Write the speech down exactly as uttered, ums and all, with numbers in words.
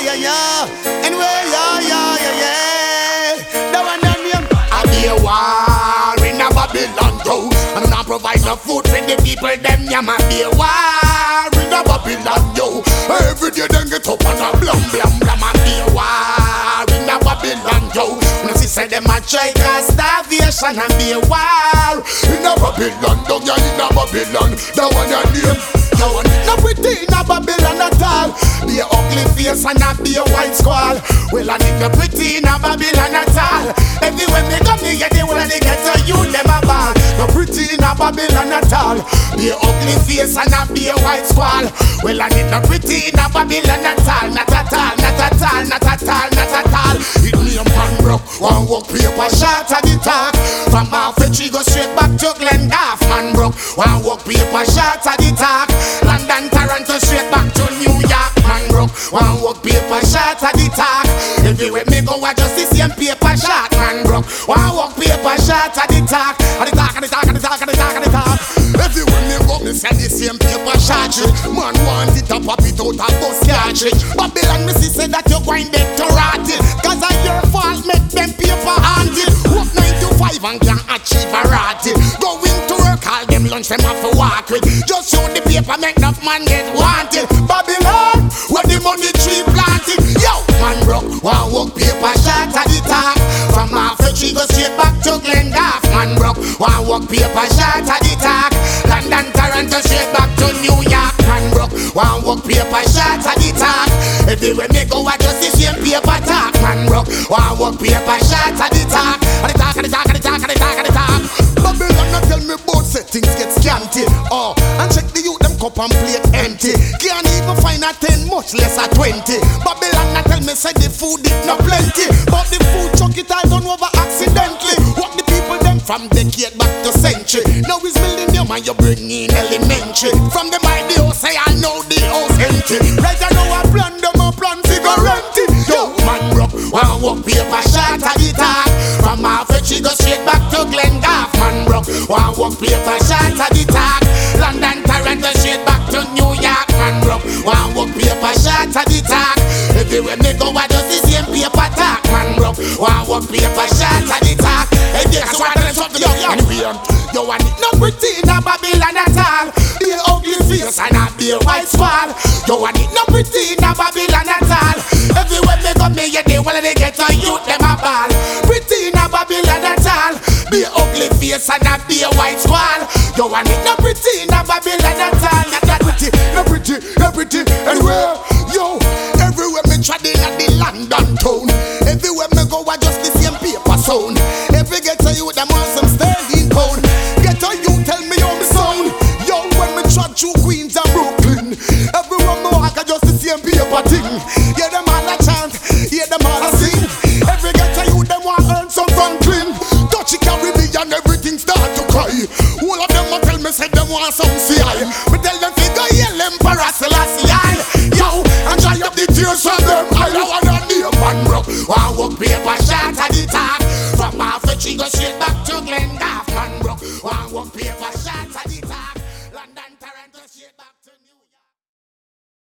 yeah, yeah. Anyway, yeah, yeah, yeah, yeah. That one that name. I be a war in a Babylon, yo. And I provide no food for the people, them, yeah, man. Be a war in a Babylon, yo. Every day them get up and a blum, blum, blum. And be a war in a Babylon, yo. When she say them a try cause starvation and be a war in a Babylon, yo, yeah, in a Babylon. That one that name. No pretty in a Babylon at all. Be a ugly face and not be a white squall. Well, I need no pretty in a Babylon at all. Everywhere they come, they get the one they get to you, them a ball. No pretty in a Babylon at all. Be a ugly face and not be a white squall. Well, I need no pretty in a Babylon at all. Not at all, not at all, not at all, not at all. It me a man broke, one walk paper shot at the talk. From half a tree go straight back to Glendorf, man broke. One walk paper shot at the talk. London, Toronto, straight back to New York, man broke. One walk paper shot at the talk. Everywhere me go, I just the same paper shot, man broke. One walk paper shot at the talk. At the talk, at the talk, at the talk, at the talk, at the talk. Everywhere me go, me say the same paper shot. Man want it to pop it out of bus cartridge. Babylon, me see say that you're going back to rot it. Cause of your fault, make them paper handed. Work nine to five and can't achieve a rotted. Going to work, all them lunch them have to walk with. Just show the paper, make enough man get wanted. Babylon, where the money tree planted. Yo, man broke, one walk paper shot at the top. From half a tree go straight back to Glendorf. Man broke, one walk paper shot at the top. London, Toronto, straight back to New York. Man broke, one walk paper shot at the top. Everywhere me go, I just the same paper talk. Man broke, one walk paper shot at the top. At the talk, at the talk, at the talk, at the talk, at the talk. Babylon not tell me about say things get scanty. Oh, and check the youth them cup and plate empty. Can't even find a ten, much less a twenty. Babylon not tell me say the food it no plenty. But the food chuck it all done over accidentally. What the people them from decade back to century. Now it's millennium and you bring in elementary. From the mind the house say I know the house empty. Right I know I plan them a plan figure empty. Yo man broke, one walk paper shot at the top. From half a tree go straight back to Glendorf. Man broke, one walk paper shot at the top. London, Toronto, straight back to New York. Man broke, one walk paper shot at the top. Everywhere me go I just the same paper talk. Man broke, one walk paper shot at the top. Hey that's why I talk to you. Anyway, you want it no pretty in a Babylon at all. Be a ugly face and not be a white squall. You want it no pretty in a Babylon at all. Everywhere me go me yeah they wanna they get a youth them a ball. Pretty in a Babylon at all. Be a ugly face and not be a white squall. You want it no pretty in a Babylon at all. Not that pretty, no pretty, no pretty anywhere. Yo, everywhere me trod in at the London town. Everywhere me go I just the same paper sound. Every get to you them want some